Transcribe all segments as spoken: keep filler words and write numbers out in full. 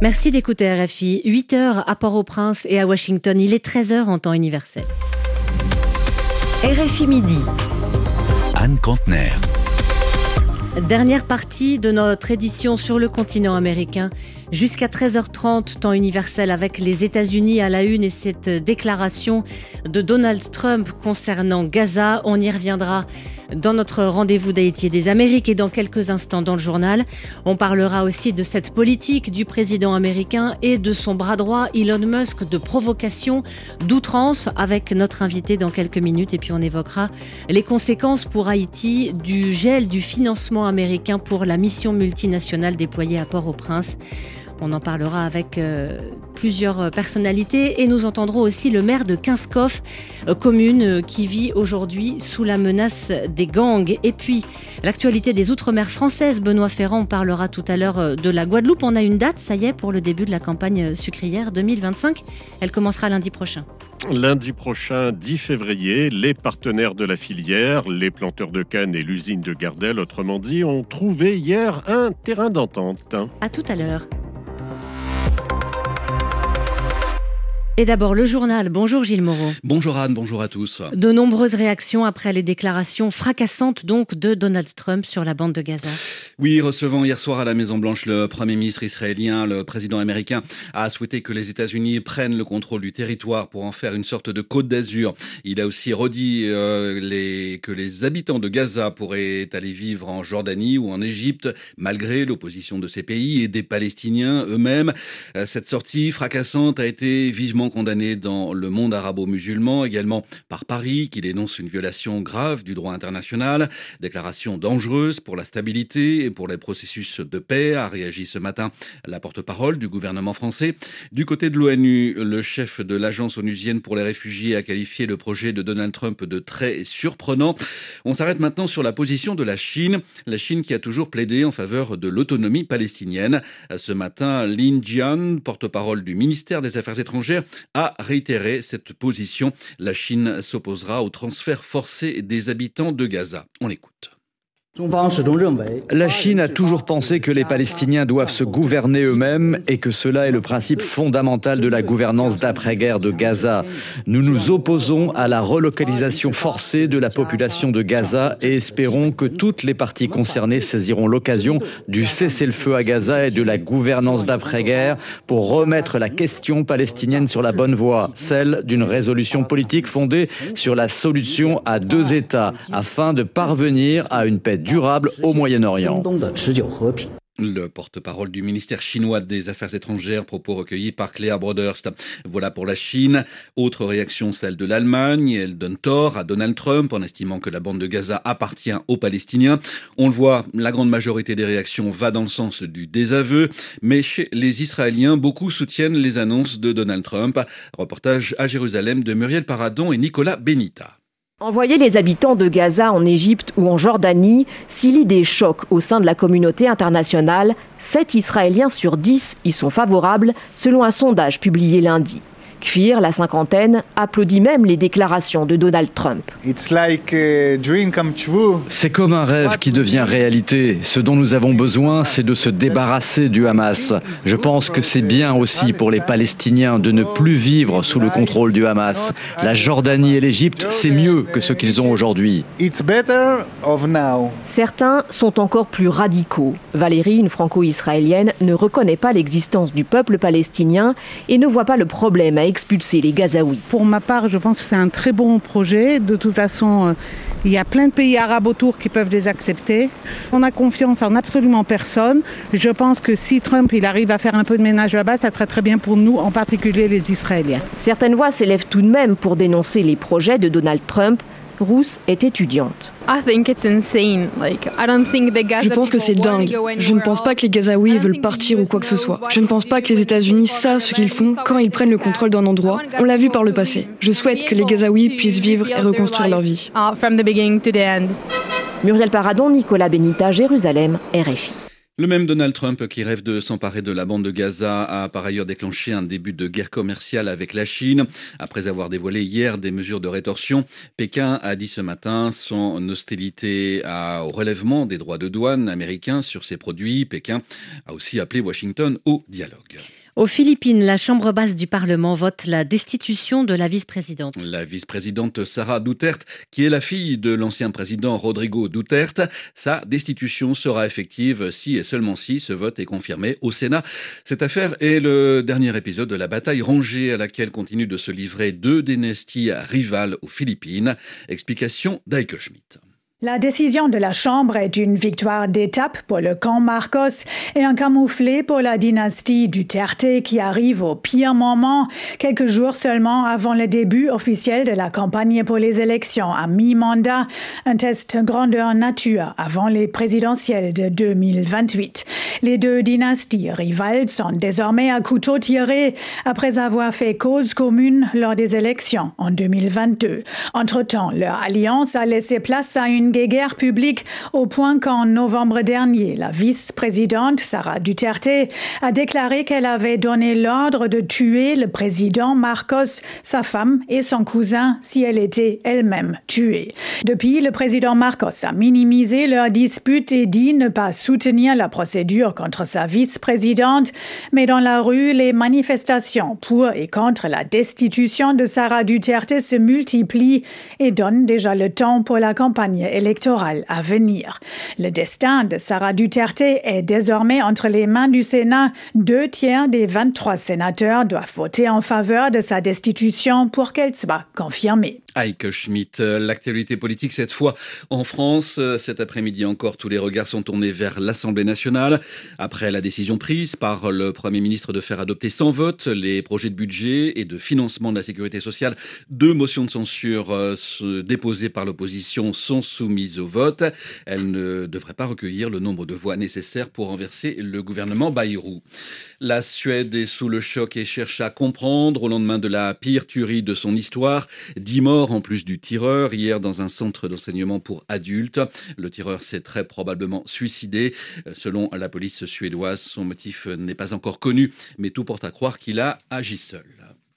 Merci d'écouter R F I. huit heures à Port-au-Prince et à Washington. Il est treize heures en temps universel. R F I Midi. Anne Contener. Dernière partie de notre édition sur le continent américain. Jusqu'à treize heures trente, temps universel, avec les États-Unis à la une et cette déclaration de Donald Trump concernant Gaza. On y reviendra dans notre rendez-vous d'Haïti et des Amériques et dans quelques instants dans le journal. On parlera aussi de cette politique du président américain et de son bras droit Elon Musk, de provocation, d'outrance, avec notre invité dans quelques minutes. Et puis on évoquera les conséquences pour Haïti du gel du financement américain pour la mission multinationale déployée à Port-au-Prince. On en parlera avec euh, plusieurs personnalités et nous entendrons aussi le maire de Kinskov, euh, commune euh, qui vit aujourd'hui sous la menace des gangs. Et puis, l'actualité des Outre-mer françaises. Benoît Ferrand, on parlera tout à l'heure euh, de la Guadeloupe. On a une date, ça y est, pour le début de la campagne sucrière deux mille vingt-cinq. Elle commencera lundi prochain. Lundi prochain, dix février, les partenaires de la filière, les planteurs de canne et l'usine de Gardel, autrement dit, ont trouvé hier un terrain d'entente. À tout à l'heure. Et d'abord le journal. Bonjour Gilles Moreau. Bonjour Anne, bonjour à tous. De nombreuses réactions après les déclarations fracassantes donc de Donald Trump sur la bande de Gaza. Oui, recevant hier soir à la Maison-Blanche le Premier ministre israélien, le président américain a souhaité que les États-Unis prennent le contrôle du territoire pour en faire une sorte de Côte d'Azur. Il a aussi redit euh, les, que les habitants de Gaza pourraient aller vivre en Jordanie ou en Égypte, malgré l'opposition de ces pays et des Palestiniens eux-mêmes. Euh, cette sortie fracassante a été vivement condamné dans le monde arabo-musulman, également par Paris, qui dénonce une violation grave du droit international. Déclaration dangereuse pour la stabilité et pour les processus de paix, a réagi ce matin la porte-parole du gouvernement français. Du côté de l'ONU, le chef de l'agence onusienne pour les réfugiés a qualifié le projet de Donald Trump de très surprenant. On s'arrête maintenant sur la position de la Chine. La Chine qui a toujours plaidé en faveur de l'autonomie palestinienne. Ce matin, Lin Jian, porte-parole du ministère des Affaires étrangères, a réitéré cette position. La Chine s'opposera au transfert forcé des habitants de Gaza. On l'écoute. La Chine a toujours pensé que les Palestiniens doivent se gouverner eux-mêmes et que cela est le principe fondamental de la gouvernance d'après-guerre de Gaza. Nous nous opposons à la relocalisation forcée de la population de Gaza et espérons que toutes les parties concernées saisiront l'occasion du cessez-le-feu à Gaza et de la gouvernance d'après-guerre pour remettre la question palestinienne sur la bonne voie, celle d'une résolution politique fondée sur la solution à deux États afin de parvenir à une paix durable au Moyen-Orient. Le porte-parole du ministère chinois des Affaires étrangères, propos recueillis par Claire Broderst. Voilà pour la Chine. Autre réaction, celle de l'Allemagne. Elle donne tort à Donald Trump en estimant que la bande de Gaza appartient aux Palestiniens. On le voit, la grande majorité des réactions va dans le sens du désaveu. Mais chez les Israéliens, beaucoup soutiennent les annonces de Donald Trump. Reportage à Jérusalem de Muriel Paradon et Nicolas Benita. Envoyer les habitants de Gaza en Égypte ou en Jordanie, si l'idée choque au sein de la communauté internationale, sept Israéliens sur dix y sont favorables, selon un sondage publié lundi. Kfir, la cinquantaine, applaudit même les déclarations de Donald Trump. C'est comme un rêve qui devient réalité. Ce dont nous avons besoin, c'est de se débarrasser du Hamas. Je pense que c'est bien aussi pour les Palestiniens de ne plus vivre sous le contrôle du Hamas. La Jordanie et l'Égypte, c'est mieux que ce qu'ils ont aujourd'hui. Certains sont encore plus radicaux. Valérie, une franco-israélienne, ne reconnaît pas l'existence du peuple palestinien et ne voit pas le problème à expulser les Gazaouis. Pour ma part, je pense que c'est un très bon projet. De toute façon, il y a plein de pays arabes autour qui peuvent les accepter. On a confiance en absolument personne. Je pense que si Trump il arrive à faire un peu de ménage là-bas, ça serait très bien pour nous, en particulier les Israéliens. Certaines voix s'élèvent tout de même pour dénoncer les projets de Donald Trump. Rousse est étudiante. Je pense que c'est dingue. Je ne pense pas que les Gazaouis veulent partir ou quoi que ce soit. Je ne pense pas que les États-Unis savent ce qu'ils font quand ils prennent le contrôle d'un endroit. On l'a vu par le passé. Je souhaite que les Gazaouis puissent vivre et reconstruire leur vie. Muriel Paradon, Nicolas Benita, Jérusalem, R F I. Le même Donald Trump qui rêve de s'emparer de la bande de Gaza a par ailleurs déclenché un début de guerre commerciale avec la Chine. Après avoir dévoilé hier des mesures de rétorsion, Pékin a dit ce matin son hostilité à, au relèvement des droits de douane américains sur ses produits. Pékin a aussi appelé Washington au dialogue. Aux Philippines, la Chambre basse du Parlement vote la destitution de la vice-présidente. La vice-présidente Sara Duterte, qui est la fille de l'ancien président Rodrigo Duterte, sa destitution sera effective si et seulement si ce vote est confirmé au Sénat. Cette affaire est le dernier épisode de la bataille rangée à laquelle continuent de se livrer deux dynasties rivales aux Philippines. Explication d'Heike Schmidt. La décision de la Chambre est une victoire d'étape pour le camp Marcos et un camouflet pour la dynastie Duterte qui arrive au pire moment, quelques jours seulement avant le début officiel de la campagne pour les élections à mi-mandat, un test grandeur nature avant les présidentielles de deux mille vingt-huit. Les deux dynasties rivales sont désormais à couteau tiré après avoir fait cause commune lors des élections en deux mille vingt-deux. Entre-temps, leur alliance a laissé place à une guerre publique au point qu'en novembre dernier, la vice-présidente Sara Duterte a déclaré qu'elle avait donné l'ordre de tuer le président Marcos, sa femme et son cousin si elle était elle-même tuée. Depuis, le président Marcos a minimisé leur dispute et dit ne pas soutenir la procédure contre sa vice-présidente, mais dans la rue, les manifestations pour et contre la destitution de Sara Duterte se multiplient et donnent déjà le temps pour la campagne électorale. électorale à venir. Le destin de Sara Duterte est désormais entre les mains du Sénat. Deux tiers des vingt-trois sénateurs doivent voter en faveur de sa destitution pour qu'elle soit confirmée. Heike Schmidt, l'actualité politique cette fois en France. Cet après-midi encore, tous les regards sont tournés vers l'Assemblée nationale. Après la décision prise par le Premier ministre de faire adopter sans vote les projets de budget et de financement de la sécurité sociale, deux motions de censure déposées par l'opposition sont soumises au vote. Elles ne devraient pas recueillir le nombre de voix nécessaires pour renverser le gouvernement Bayrou. La Suède est sous le choc et cherche à comprendre au lendemain de la pire tuerie de son histoire. Dix morts en plus du tireur, hier dans un centre d'enseignement pour adultes. Le tireur s'est très probablement suicidé. Selon la police suédoise, son motif n'est pas encore connu, mais tout porte à croire qu'il a agi seul.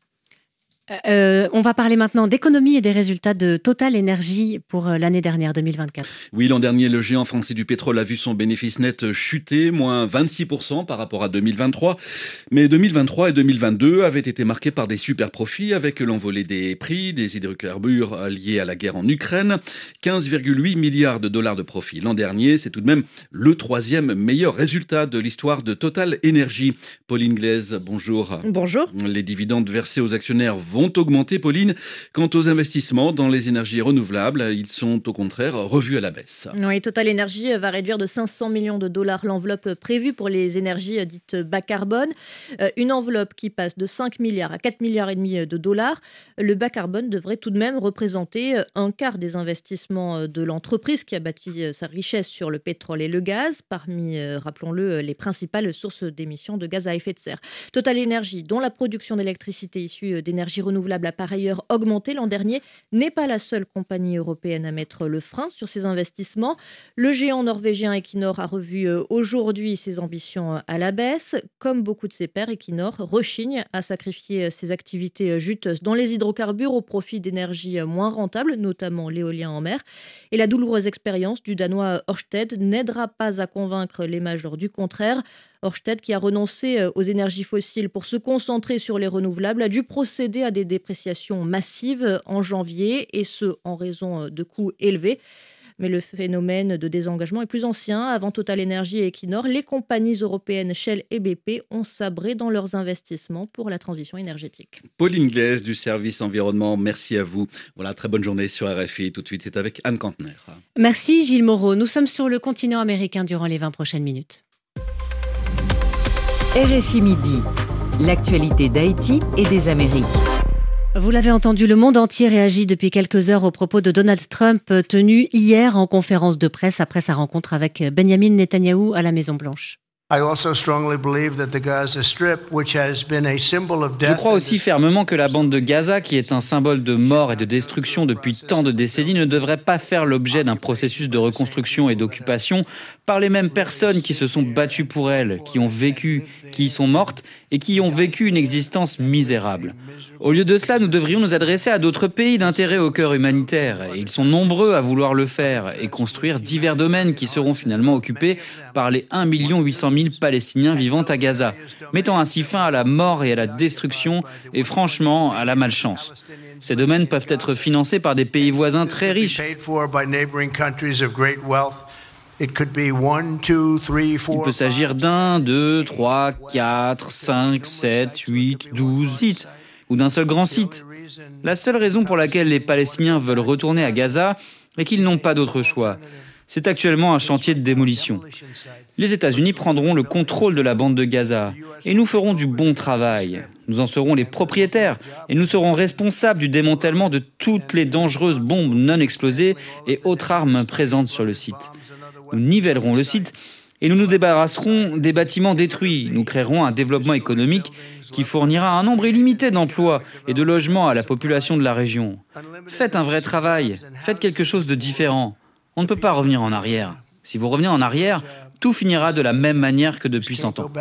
Euh, on va parler maintenant d'économie et des résultats de Total Energy pour l'année dernière, deux mille vingt-quatre. Oui, l'an dernier, le géant français du pétrole a vu son bénéfice net chuter, moins vingt-six pour cent par rapport à deux mille vingt-trois. Mais deux mille vingt-trois et deux mille vingt-deux avaient été marqués par des super profits avec l'envolée des prix des hydrocarbures liés à la guerre en Ukraine. quinze virgule huit milliards de dollars de profits l'an dernier. C'est tout de même le troisième meilleur résultat de l'histoire de Total Energy. Pauline Glaise, bonjour. Bonjour. Les dividendes versés aux actionnaires vont vont augmenter, Pauline. Quant aux investissements dans les énergies renouvelables, ils sont au contraire revus à la baisse. Oui, Total Energy va réduire de cinq cents millions de dollars l'enveloppe prévue pour les énergies dites bas carbone. Une enveloppe qui passe de cinq milliards à quatre milliards et demi de dollars. Le bas carbone devrait tout de même représenter un quart des investissements de l'entreprise qui a bâti sa richesse sur le pétrole et le gaz, parmi, rappelons-le, les principales sources d'émissions de gaz à effet de serre. Total Energy, dont la production d'électricité issue d'énergie renouvelable a par ailleurs augmenté l'an dernier, n'est pas la seule compagnie européenne à mettre le frein sur ses investissements. Le géant norvégien Equinor a revu aujourd'hui ses ambitions à la baisse. Comme beaucoup de ses pairs, Equinor rechigne à sacrifier ses activités juteuses dans les hydrocarbures au profit d'énergies moins rentables, notamment l'éolien en mer. Et la douloureuse expérience du Danois Ørsted n'aidera pas à convaincre les majors du contraire. Ørsted, qui a renoncé aux énergies fossiles pour se concentrer sur les renouvelables, a dû procéder à des dépréciations massives en janvier, et ce, en raison de coûts élevés. Mais le phénomène de désengagement est plus ancien. Avant Total Energy et Equinor, les compagnies européennes Shell et B P ont sabré dans leurs investissements pour la transition énergétique. Pauline Glaise du service environnement, merci à vous. Voilà, très bonne journée sur R F I. Tout de suite, c'est avec Anne Kantner. Merci Gilles Moreau. Nous sommes sur le continent américain durant les vingt prochaines minutes. R F I Midi, l'actualité d'Haïti et des Amériques. Vous l'avez entendu, le monde entier réagit depuis quelques heures aux propos de Donald Trump tenus hier en conférence de presse après sa rencontre avec Benjamin Netanyahou à la Maison-Blanche. Je crois aussi fermement que la bande de Gaza, qui est un symbole de mort et de destruction depuis tant de décennies, ne devrait pas faire l'objet d'un processus de reconstruction et d'occupation par les mêmes personnes qui se sont battues pour elle, qui ont vécu, qui y sont mortes et qui ont vécu une existence misérable. Au lieu de cela, nous devrions nous adresser à d'autres pays d'intérêt au cœur humanitaire. Et ils sont nombreux à vouloir le faire et construire divers domaines qui seront finalement occupés par les un million huit cent mille mille Palestiniens vivant à Gaza, mettant ainsi fin à la mort et à la destruction et franchement à la malchance. Ces domaines peuvent être financés par des pays voisins très riches. Il peut s'agir d'un, deux, trois, quatre, cinq, sept, huit, douze sites, ou d'un seul grand site. La seule raison pour laquelle les Palestiniens veulent retourner à Gaza est qu'ils n'ont pas d'autre choix. C'est actuellement un chantier de démolition. Les États-Unis prendront le contrôle de la bande de Gaza et nous ferons du bon travail. Nous en serons les propriétaires et nous serons responsables du démantèlement de toutes les dangereuses bombes non explosées et autres armes présentes sur le site. Nous nivellerons le site et nous nous débarrasserons des bâtiments détruits. Nous créerons un développement économique qui fournira un nombre illimité d'emplois et de logements à la population de la région. Faites un vrai travail, faites quelque chose de différent. On ne peut pas revenir en arrière. Si vous revenez en arrière, tout finira de la même manière que depuis cent ans.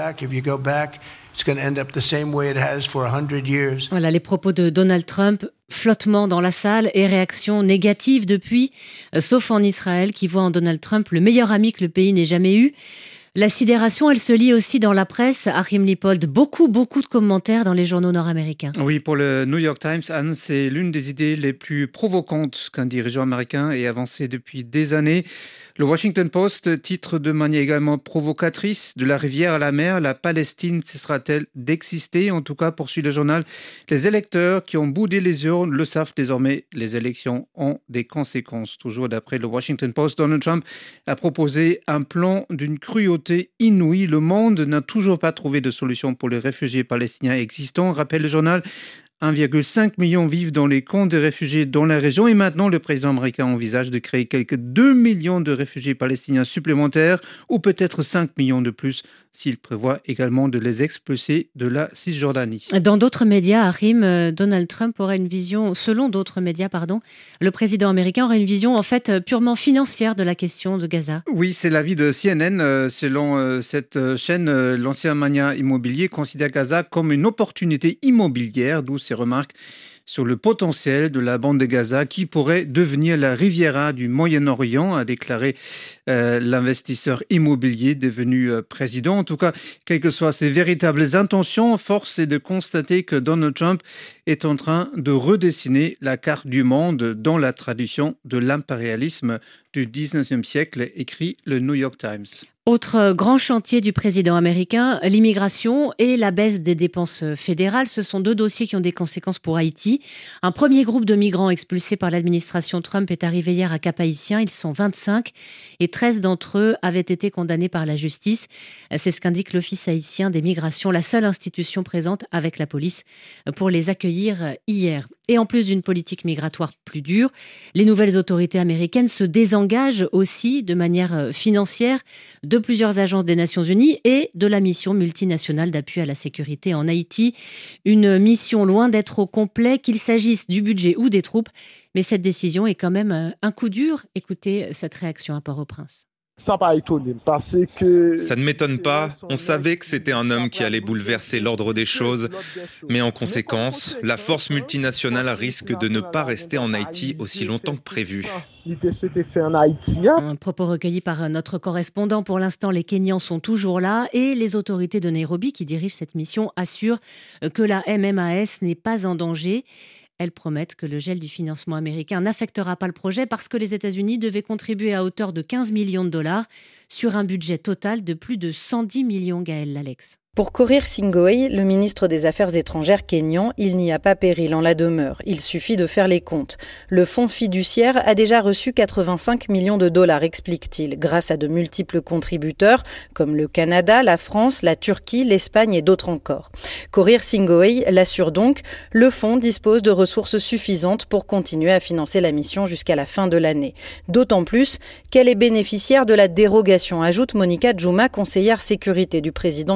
Voilà les propos de Donald Trump. Flottement dans la salle et réaction négative depuis, euh, sauf en Israël qui voit en Donald Trump le meilleur ami que le pays n'ait jamais eu. La sidération, elle se lit aussi dans la presse. Achim Lippold, beaucoup, beaucoup de commentaires dans les journaux nord-américains. Oui, pour le New York Times, Anne, c'est l'une des idées les plus provocantes qu'un dirigeant américain ait avancées depuis des années. Le Washington Post titre de manière également provocatrice « De la rivière à la mer, la Palestine cessera-t-elle d'exister ?» En tout cas, poursuit le journal, les électeurs qui ont boudé les urnes le savent désormais, les élections ont des conséquences. Toujours d'après le Washington Post, Donald Trump a proposé un plan d'une cruauté inouïe. Le monde n'a toujours pas trouvé de solution pour les réfugiés palestiniens existants, rappelle le journal. un virgule cinq million vivent dans les camps de réfugiés dans la région et maintenant le président américain envisage de créer quelques deux millions de réfugiés palestiniens supplémentaires ou peut-être cinq millions de plus s'il prévoit également de les expulser de la Cisjordanie. Dans d'autres médias, Achim, Donald Trump aurait une vision, selon d'autres médias, pardon, le président américain aurait une vision en fait purement financière de la question de Gaza. Oui, c'est l'avis de C N N. Selon cette chaîne, l'ancien mania immobilier considère Gaza comme une opportunité immobilière, d'où ses remarques sur le potentiel de la bande de Gaza qui pourrait devenir la Riviera du Moyen-Orient, a déclaré euh, l'investisseur immobilier devenu euh, président. En tout cas, quelles que soient ses véritables intentions, force est de constater que Donald Trump est en train de redessiner la carte du monde dans la tradition de l'impérialisme du dix-neuvième siècle, écrit le New York Times. Autre grand chantier du président américain, l'immigration et la baisse des dépenses fédérales. Ce sont deux dossiers qui ont des conséquences pour Haïti. Un premier groupe de migrants expulsés par l'administration Trump est arrivé hier à Cap-Haïtien. Ils sont vingt-cinq et treize d'entre eux avaient été condamnés par la justice. C'est ce qu'indique l'Office haïtien des migrations, la seule institution présente avec la police pour les accueillir hier. Et en plus d'une politique migratoire plus dure, les nouvelles autorités américaines se désengagent aussi de manière financière de plusieurs agences des Nations Unies et de la mission multinationale d'appui à la sécurité en Haïti. Une mission loin d'être au complet, qu'il s'agisse du budget ou des troupes. Mais cette décision est quand même un coup dur. Écoutez cette réaction à Port-au-Prince. Ça ne m'étonne pas, on savait que c'était un homme qui allait bouleverser l'ordre des choses, mais en conséquence, la force multinationale risque de ne pas rester en Haïti aussi longtemps que prévu. Un propos recueilli par notre correspondant. Pour l'instant, les Kenyans sont toujours là et les autorités de Nairobi qui dirigent cette mission assurent que la M M A S n'est pas en danger. Elles promettent que le gel du financement américain n'affectera pas le projet parce que les États-Unis devaient contribuer à hauteur de quinze millions de dollars sur un budget total de plus de cent dix millions, Gaël Lalex. Pour Korir Sing'oei, le ministre des Affaires étrangères kényan, il n'y a pas péril en la demeure. Il suffit de faire les comptes. Le fonds fiduciaire a déjà reçu quatre-vingt-cinq millions de dollars, explique-t-il, grâce à de multiples contributeurs comme le Canada, la France, la Turquie, l'Espagne et d'autres encore. Korir Sing'oei l'assure donc, le fonds dispose de ressources suffisantes pour continuer à financer la mission jusqu'à la fin de l'année. D'autant plus qu'elle est bénéficiaire de la dérogation, ajoute Monica Djouma, conseillère sécurité du président kényan.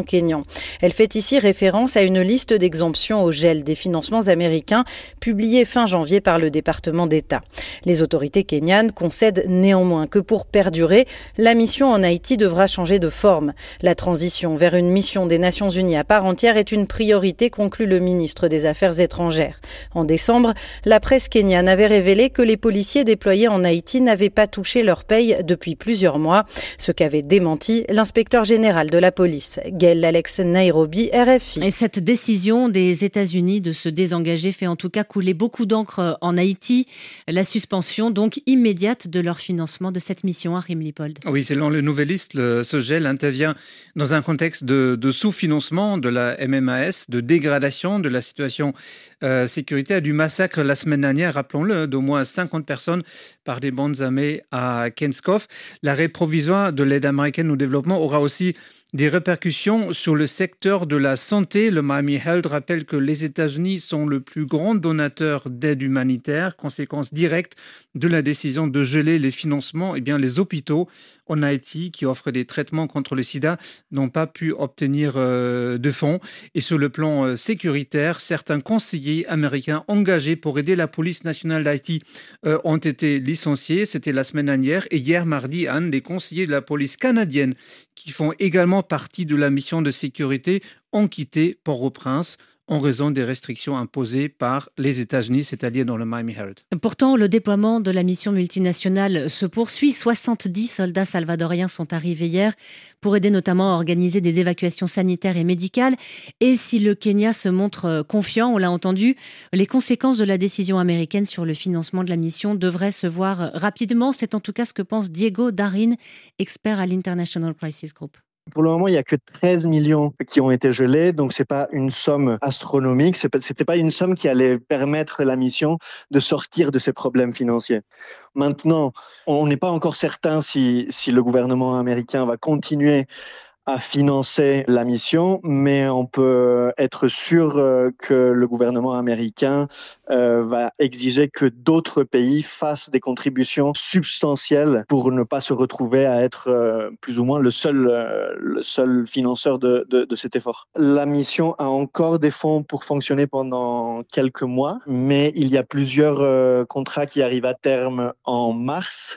Elle fait ici référence à une liste d'exemptions au gel des financements américains publiée fin janvier par le département d'État. Les autorités kenyanes concèdent néanmoins que pour perdurer, la mission en Haïti devra changer de forme. La transition vers une mission des Nations Unies à part entière est une priorité, conclut le ministre des Affaires étrangères. En décembre, la presse kenyane avait révélé que les policiers déployés en Haïti n'avaient pas touché leur paye depuis plusieurs mois, ce qu'avait démenti l'inspecteur général de la police, Gail Alex Nairobi, R F I. Et cette décision des États-Unis de se désengager fait en tout cas couler beaucoup d'encre en Haïti. La suspension donc immédiate de leur financement de cette mission à Rimlipold. Oui, selon le Nouvelliste, le, ce gel intervient dans un contexte de, de sous-financement de la M M A S, de dégradation de la situation euh, sécuritaire, du massacre la semaine dernière, rappelons-le, d'au moins cinquante personnes par des bandes armées à Kenskoff. L'arrêt provisoire de l'aide américaine au développement aura aussi des répercussions sur le secteur de la santé. Le Miami Herald rappelle que les États-Unis sont le plus grand donateur d'aide humanitaire, conséquence directe de la décision de geler les financements. Eh bien, les hôpitaux en Haïti qui offrent des traitements contre le sida n'ont pas pu obtenir euh, de fonds. Et sur le plan euh, sécuritaire, certains conseillers américains engagés pour aider la police nationale d'Haïti euh, ont été licenciés. C'était la semaine dernière. Et hier, mardi, un des conseillers de la police canadienne qui font également partie de la mission de sécurité ont quitté Port-au-Prince en raison des restrictions imposées par les États-Unis, c'est-à-dire dans le Miami Herald. Pourtant, le déploiement de la mission multinationale se poursuit. soixante-dix soldats salvadoriens sont arrivés hier pour aider notamment à organiser des évacuations sanitaires et médicales. Et si le Kenya se montre confiant, on l'a entendu, les conséquences de la décision américaine sur le financement de la mission devraient se voir rapidement. C'est en tout cas ce que pense Diego Darin, expert à l'International Crisis Group. Pour le moment, il n'y a que treize millions qui ont été gelés, donc c'est pas une somme astronomique, c'est pas, c'était pas une somme qui allait permettre la mission de sortir de ses problèmes financiers. Maintenant, on n'est pas encore certain si, si le gouvernement américain va continuer à financer la mission, mais on peut être sûr que le gouvernement américain euh, va exiger que d'autres pays fassent des contributions substantielles pour ne pas se retrouver à être euh, plus ou moins le seul, euh, le seul financeur de, de, de cet effort. La mission a encore des fonds pour fonctionner pendant quelques mois, mais il y a plusieurs euh, contrats qui arrivent à terme en mars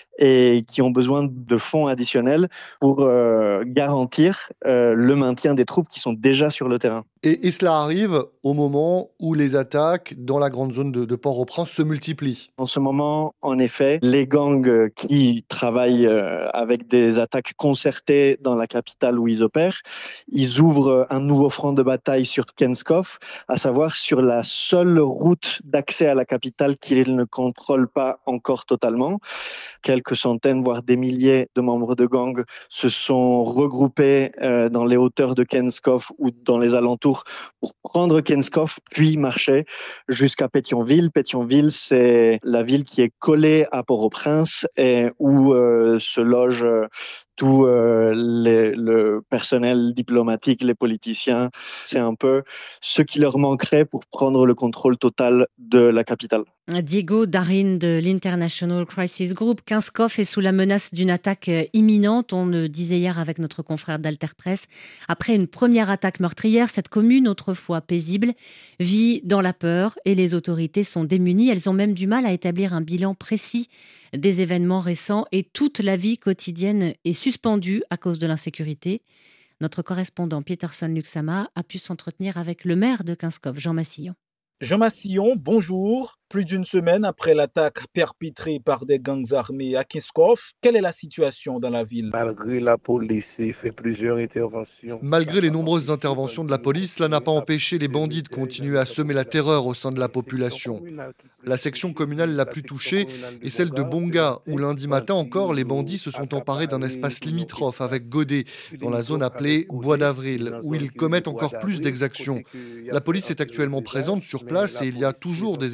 et qui ont besoin de fonds additionnels pour euh, garantir euh, le maintien des troupes qui sont déjà sur le terrain. Et, et cela arrive au moment où les attaques dans la grande zone de, de Port-au-Prince se multiplient. En ce moment, en effet, les gangs qui travaillent euh, avec des attaques concertées dans la capitale où ils opèrent, ils ouvrent un nouveau front de bataille sur Kenskoff, à savoir sur la seule route d'accès à la capitale qu'ils ne contrôlent pas encore totalement. Quelques centaines, voire des milliers de membres de gangs se sont regroupés euh, dans les hauteurs de Kenskoff ou dans les alentours pour prendre Kenskoff, puis marcher jusqu'à Pétionville. Pétionville, c'est la ville qui est collée à Port-au-Prince et où euh, se loge euh, tout euh, les, le personnel diplomatique, les politiciens. C'est un peu ce qui leur manquerait pour prendre le contrôle total de la capitale. Diego Darin de l'International Crisis Group. Kenskoff est sous la menace d'une attaque imminente. On le disait hier avec notre confrère d'Alter Press. Après une première attaque meurtrière, cette commune, autrefois paisible, vit dans la peur et les autorités sont démunies. Elles ont même du mal à établir un bilan précis des événements récents et toute la vie quotidienne est suspendue à cause de l'insécurité. Notre correspondant Peterson Luxama a pu s'entretenir avec le maire de Kenskoff, Jean Massillon. Jean Massillon, bonjour. Plus d'une semaine après l'attaque perpétrée par des gangs armés à Kenskoff, quelle est la situation dans la ville? Malgré la police fait plusieurs interventions. Malgré les nombreuses interventions de la police, cela n'a pas empêché les bandits de continuer à semer la terreur au sein de la population. La section communale la plus touchée est celle de Bonga, où lundi matin encore, les bandits se sont emparés d'un espace limitrophe avec Godet, dans la zone appelée Bois d'Avril, où ils commettent encore plus d'exactions. La police est actuellement présente sur place et il y a toujours des échanges de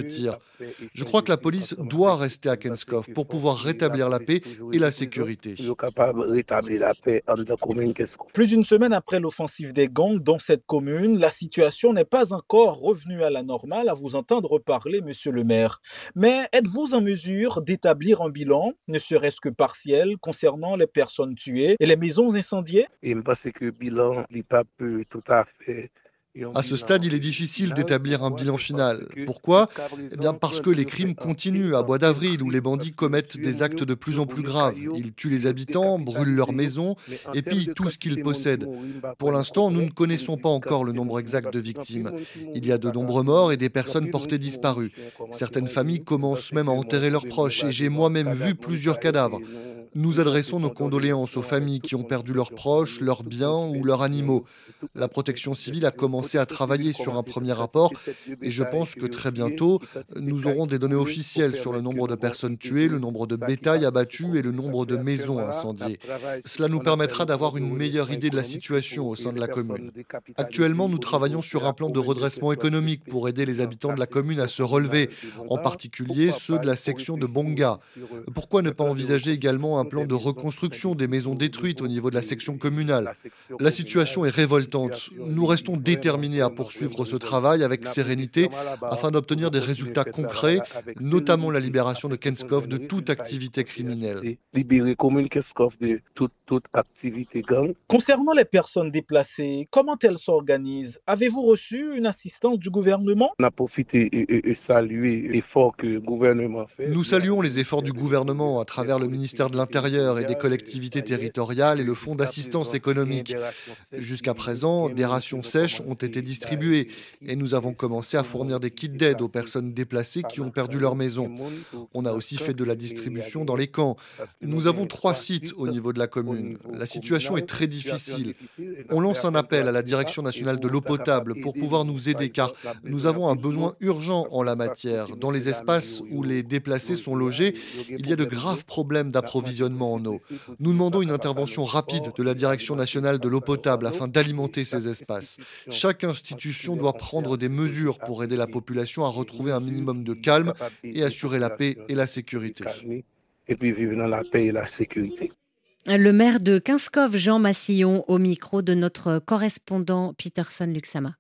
tir. Je crois que la police doit rester à Kenskov pour pouvoir rétablir la paix et la sécurité. Plus d'une semaine après l'offensive des gangs dans cette commune, la situation n'est pas encore revenue à la normale, à vous entendre parler, monsieur le maire. Mais êtes-vous en mesure d'établir un bilan, ne serait-ce que partiel, concernant les personnes tuées et les maisons incendiées? Parce que le bilan n'est pas tout à fait... À ce stade, il est difficile d'établir un bilan final. Pourquoi ? Eh bien parce que les crimes continuent à Bois d'Avril, où les bandits commettent des actes de plus en plus graves. Ils tuent les habitants, brûlent leurs maisons et pillent tout ce qu'ils possèdent. Pour l'instant, nous ne connaissons pas encore le nombre exact de victimes. Il y a de nombreux morts et des personnes portées disparues. Certaines familles commencent même à enterrer leurs proches et j'ai moi-même vu plusieurs cadavres. Nous adressons nos condoléances aux familles qui ont perdu leurs proches, leurs biens ou leurs animaux. La protection civile a commencé à travailler sur un premier rapport et je pense que très bientôt, nous aurons des données officielles sur le nombre de personnes tuées, le nombre de bétail abattu et le nombre de maisons incendiées. Cela nous permettra d'avoir une meilleure idée de la situation au sein de la commune. Actuellement, nous travaillons sur un plan de redressement économique pour aider les habitants de la commune à se relever, en particulier ceux de la section de Bonga. Pourquoi ne pas envisager également un plan de reconstruction des maisons détruites au niveau de la section communale? La situation est révoltante. Nous restons déterminés à poursuivre ce travail avec sérénité afin d'obtenir des résultats concrets, notamment la libération de Kenskov de toute activité criminelle. Libérer commune Kenskov de toute, toute activité gang. Concernant les personnes déplacées, comment elles s'organisent? Avez-vous reçu une assistance du gouvernement? On a profité et, et, et salué l'effort que le gouvernement fait. Nous saluons les efforts du gouvernement à travers le ministère de l'Intérieur et des collectivités territoriales et le Fonds d'assistance économique. Jusqu'à présent, des rations sèches ont été distribuées et nous avons commencé à fournir des kits d'aide aux personnes déplacées qui ont perdu leur maison. On a aussi fait de la distribution dans les camps. Nous avons trois sites au niveau de la commune. La situation est très difficile. On lance un appel à la Direction nationale de l'eau potable pour pouvoir nous aider car nous avons un besoin urgent en la matière. Dans les espaces où les déplacés sont logés, il y a de graves problèmes d'approvisionnement en eau. Nous demandons une intervention rapide de la Direction nationale de l'eau potable afin d'alimenter ces espaces. Chaque institution doit prendre des mesures pour aider la population à retrouver un minimum de calme et assurer la paix et la sécurité. Et puis vivre dans la paix et la sécurité. Le maire de Kenskov, Jean Massillon, au micro de notre correspondant Peterson Luxama.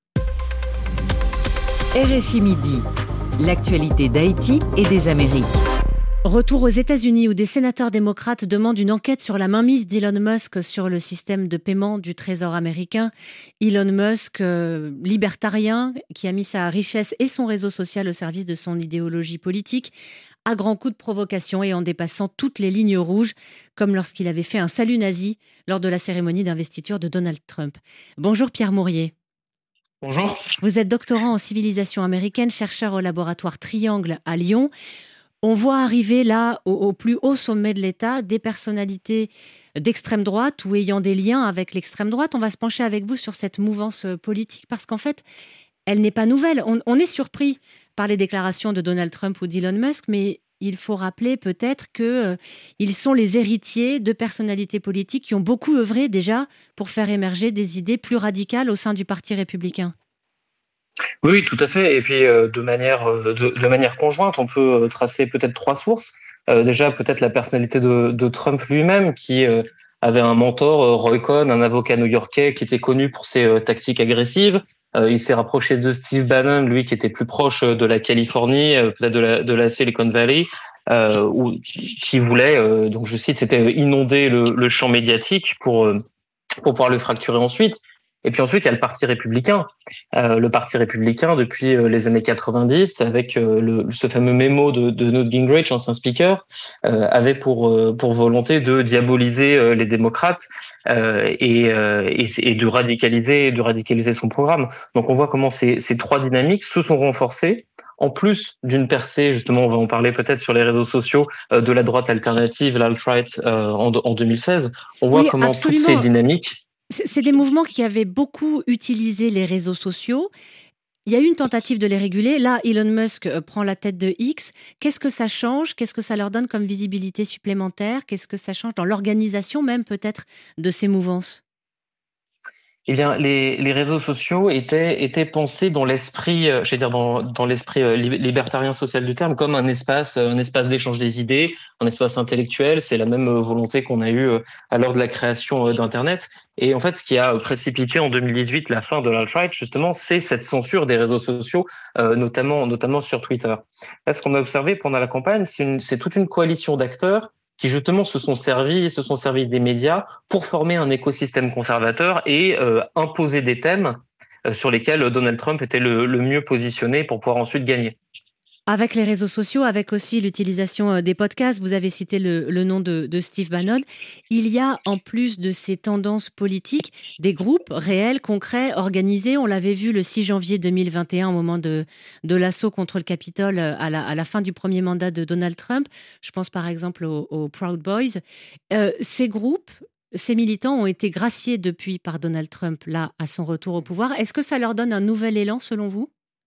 R F I Midi, l'actualité d'Haïti et des Amériques. Retour aux États-Unis où des sénateurs démocrates demandent une enquête sur la mainmise d'Elon Musk sur le système de paiement du Trésor américain. Elon Musk, euh, libertarien, qui a mis sa richesse et son réseau social au service de son idéologie politique, à grands coups de provocation et en dépassant toutes les lignes rouges, comme lorsqu'il avait fait un salut nazi lors de la cérémonie d'investiture de Donald Trump. Bonjour Pierre Mourier. Bonjour. Vous êtes doctorant en civilisation américaine, chercheur au laboratoire Triangle à Lyon. On voit arriver là, au, au plus haut sommet de l'État, des personnalités d'extrême droite ou ayant des liens avec l'extrême droite. On va se pencher avec vous sur cette mouvance politique parce qu'en fait, elle n'est pas nouvelle. On, on est surpris par les déclarations de Donald Trump ou d'Elon Musk, mais il faut rappeler peut-être qu'ils euh, sont les héritiers de personnalités politiques qui ont beaucoup œuvré déjà pour faire émerger des idées plus radicales au sein du Parti républicain. Oui, oui, tout à fait. Et puis, euh, de manière de, de manière conjointe, on peut tracer peut-être trois sources. Euh, déjà, peut-être la personnalité de, de Trump lui-même, qui euh, avait un mentor, euh, Roy Cohn, un avocat new-yorkais qui était connu pour ses euh, tactiques agressives. Euh, il s'est rapproché de Steve Bannon, lui, qui était plus proche de la Californie, euh, peut-être de la, de la Silicon Valley, euh, où, qui voulait, euh, donc je cite, c'était inonder le, le champ médiatique pour euh, pour pouvoir le fracturer ensuite. Et puis ensuite, il y a le Parti républicain. Euh, le Parti républicain, depuis euh, les années quatre-vingt-dix, avec euh, le, ce fameux mémo de, de Newt Gingrich, ancien speaker, euh, avait pour euh, pour volonté de diaboliser euh, les démocrates euh, et, euh, et, et de radicaliser de radicaliser son programme. Donc on voit comment ces, ces trois dynamiques se sont renforcées, en plus d'une percée, justement, on va en parler peut-être sur les réseaux sociaux, euh, de la droite alternative, l'alt-right, euh, en, en deux mille seize. On voit oui, comment absolument. Toutes ces dynamiques... C'est des mouvements qui avaient beaucoup utilisé les réseaux sociaux. Il y a eu une tentative de les réguler. Là, Elon Musk prend la tête de X. Qu'est-ce que ça change? Qu'est-ce que ça leur donne comme visibilité supplémentaire? Qu'est-ce que ça change dans l'organisation même peut-être de ces mouvances? Eh bien, les, les réseaux sociaux étaient, étaient pensés dans l'esprit, euh, je vais dire dans, dans l'esprit euh, libertarien social du terme, comme un espace, un espace d'échange des idées, un espace intellectuel. C'est la même volonté qu'on a eue euh, à l'heure de la création euh, d'Internet. Et en fait, ce qui a précipité en deux mille dix-huit la fin de l'alt-right, justement, c'est cette censure des réseaux sociaux, euh, notamment, notamment sur Twitter. Là, ce qu'on a observé pendant la campagne, c'est, une, c'est toute une coalition d'acteurs qui justement se sont servis, se sont servis des médias pour former un écosystème conservateur et euh, imposer des thèmes euh, sur lesquels Donald Trump était le, le mieux positionné pour pouvoir ensuite gagner. Avec les réseaux sociaux, avec aussi l'utilisation des podcasts, vous avez cité le, le nom de, de Steve Bannon, il y a en plus de ces tendances politiques des groupes réels, concrets, organisés. On l'avait vu le six janvier deux mille vingt et un au moment de, de l'assaut contre le Capitole à la, à la fin du premier mandat de Donald Trump. Je pense par exemple aux, aux Proud Boys. Euh, ces groupes, ces militants ont été graciés depuis par Donald Trump là à son retour au pouvoir. Est-ce que ça leur donne un nouvel élan selon vous ?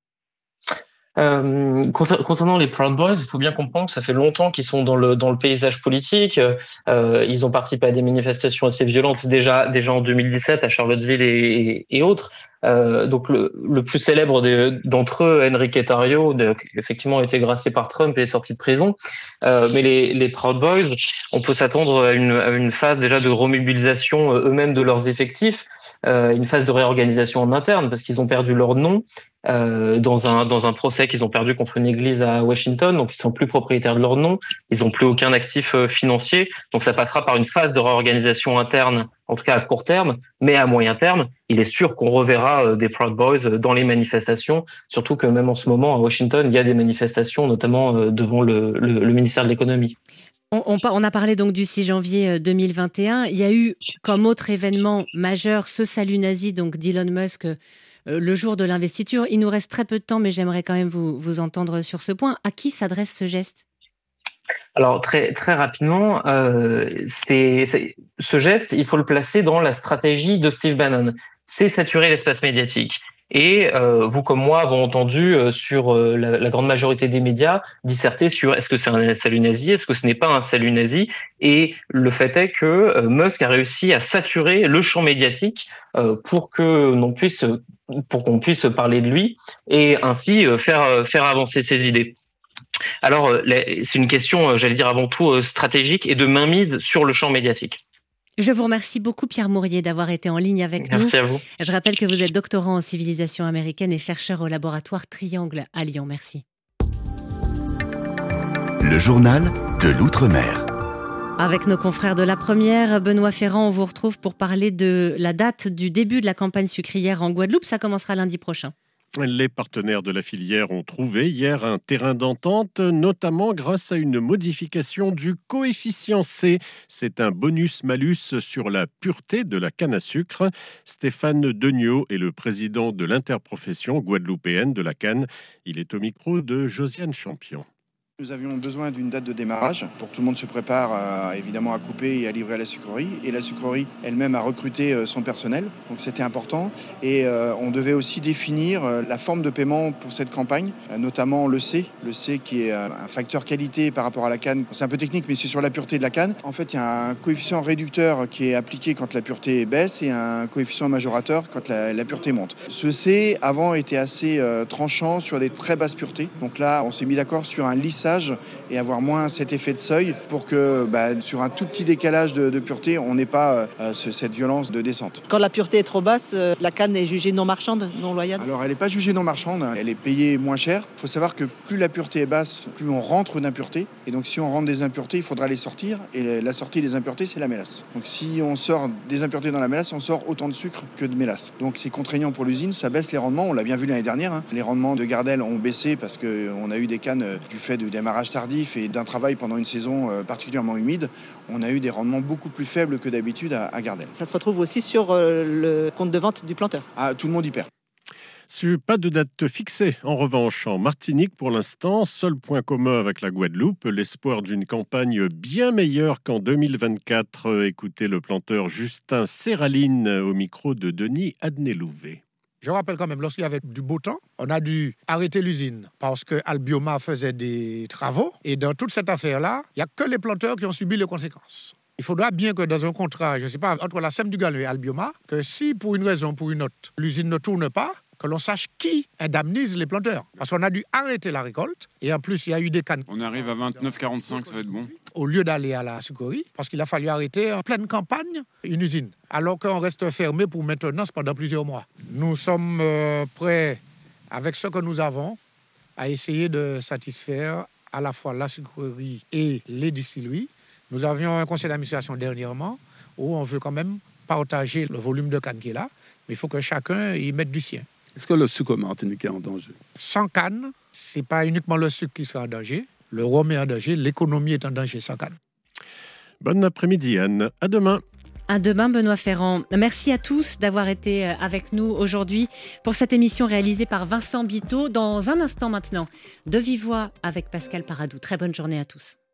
Euh, concernant les Proud Boys, il faut bien comprendre que ça fait longtemps qu'ils sont dans le dans le paysage politique. Euh, ils ont participé à des manifestations assez violentes déjà déjà en deux mille dix-sept à Charlottesville et, et, et autres. Euh, donc le, le plus célèbre de, d'entre eux, Enrique Tarrio, de, effectivement a été gracié par Trump et est sorti de prison. Euh, mais les, les Proud Boys, on peut s'attendre à une, à une phase déjà de remobilisation eux-mêmes de leurs effectifs, euh, une phase de réorganisation en interne parce qu'ils ont perdu leur nom euh, dans un dans un procès qu'ils ont perdu contre une église à Washington. Donc ils sont plus propriétaires de leur nom, ils ont plus aucun actif financier. Donc ça passera par une phase de réorganisation interne, en tout cas à court terme, mais à moyen terme, il est sûr qu'on reverra des Proud Boys dans les manifestations, surtout que même en ce moment à Washington, il y a des manifestations, notamment devant le, le, le ministère de l'économie. On, on, on a parlé donc du six janvier deux mille vingt et un. Il y a eu comme autre événement majeur ce salut nazi donc d'Elon Musk euh, le jour de l'investiture. Il nous reste très peu de temps, mais j'aimerais quand même vous, vous entendre sur ce point. À qui s'adresse ce geste ? Alors très très rapidement, euh, c'est, c'est ce geste, il faut le placer dans la stratégie de Steve Bannon. C'est saturer l'espace médiatique. Et euh, vous comme moi avons entendu euh, sur euh, la, la grande majorité des médias disserter sur est-ce que c'est un salut nazi, est-ce que ce n'est pas un salut nazi. Et le fait est que euh, Musk a réussi à saturer le champ médiatique euh, pour que l'on puisse pour qu'on puisse parler de lui et ainsi euh, faire faire avancer ses idées. Alors, c'est une question, j'allais dire avant tout, stratégique et de mainmise sur le champ médiatique. Je vous remercie beaucoup, Pierre Mourier, d'avoir été en ligne avec nous. Merci à vous. Je rappelle que vous êtes doctorant en civilisation américaine et chercheur au laboratoire Triangle à Lyon. Merci. Le journal de l'Outre-mer. Avec nos confrères de La Première, Benoît Ferrand, on vous retrouve pour parler de la date du début de la campagne sucrière en Guadeloupe. Ça commencera lundi prochain. Les partenaires de la filière ont trouvé hier un terrain d'entente, notamment grâce à une modification du coefficient C. C'est un bonus-malus sur la pureté de la canne à sucre. Stéphane Degnaud est le président de l'interprofession guadeloupéenne de la canne. Il est au micro de Josiane Champion. Nous avions besoin d'une date de démarrage pour que tout le monde se prépare à, évidemment à couper et à livrer à la sucrerie. Et la sucrerie elle-même a recruté son personnel, donc c'était important. Et euh, on devait aussi définir la forme de paiement pour cette campagne, notamment le C. Le C qui est un facteur qualité par rapport à la canne. C'est un peu technique, mais c'est sur la pureté de la canne. En fait, il y a un coefficient réducteur qui est appliqué quand la pureté baisse et un coefficient majorateur quand la, la pureté monte. Ce C, avant, était assez euh, tranchant sur des très basses puretés. Donc là, on s'est mis d'accord sur un lissage et avoir moins cet effet de seuil pour que bah, sur un tout petit décalage de, de pureté, on n'ait pas euh, ce, cette violence de descente. Quand la pureté est trop basse, euh, la canne est jugée non marchande, non loyale ? Alors elle n'est pas jugée non marchande, elle est payée moins cher. Il faut savoir que plus la pureté est basse, plus on rentre d'impuretés. Et donc si on rentre des impuretés, il faudra les sortir. Et la sortie des impuretés, c'est la mélasse. Donc si on sort des impuretés dans la mélasse, on sort autant de sucre que de mélasse. Donc c'est contraignant pour l'usine, ça baisse les rendements. On l'a bien vu l'année dernière. Hein. Les rendements de Gardel ont baissé parce qu'on a eu des cannes euh, du fait du démarrage tardif et d'un travail pendant une saison euh, particulièrement humide. On a eu des rendements beaucoup plus faibles que d'habitude à, à Gardel. Ça se retrouve aussi sur euh, le compte de vente du planteur. Ah, tout le monde y perd. Pas de date fixée. En revanche, en Martinique, pour l'instant, seul point commun avec la Guadeloupe, l'espoir d'une campagne bien meilleure qu'en deux mille vingt-quatre. Écoutez le planteur Justin Séraline au micro de Denis Adnelouvé. Je rappelle quand même, lorsqu'il y avait du beau temps, on a dû arrêter l'usine parce que Albioma faisait des travaux. Et dans toute cette affaire-là, il n'y a que les planteurs qui ont subi les conséquences. Il faudra bien que dans un contrat, je ne sais pas, entre la S E M du Gallon et Albioma, que si pour une raison ou pour une autre, l'usine ne tourne pas, que l'on sache qui indemnise les planteurs. Parce qu'on a dû arrêter la récolte et en plus il y a eu des cannes. On arrive à vingt-neuf quarante-cinq, ça va être bon. Au lieu d'aller à la sucrerie, parce qu'il a fallu arrêter en pleine campagne une usine, alors qu'on reste fermé pour maintenance pendant plusieurs mois. Nous sommes euh, prêts, avec ce que nous avons, à essayer de satisfaire à la fois la sucrerie et les distilleries. Nous avions un conseil d'administration dernièrement où on veut quand même partager le volume de canne qui est là, mais il faut que chacun y mette du sien. Est-ce que le sucre martiniquais est en danger? Sans canne, ce n'est pas uniquement le sucre qui sera en danger, le rhum est en danger, l'économie est en danger sans canne. Bon après-midi Anne, à demain. À demain Benoît Ferrand. Merci à tous d'avoir été avec nous aujourd'hui pour cette émission réalisée par Vincent Biteau. Dans un instant maintenant, de vive voix avec Pascal Paradou. Très bonne journée à tous.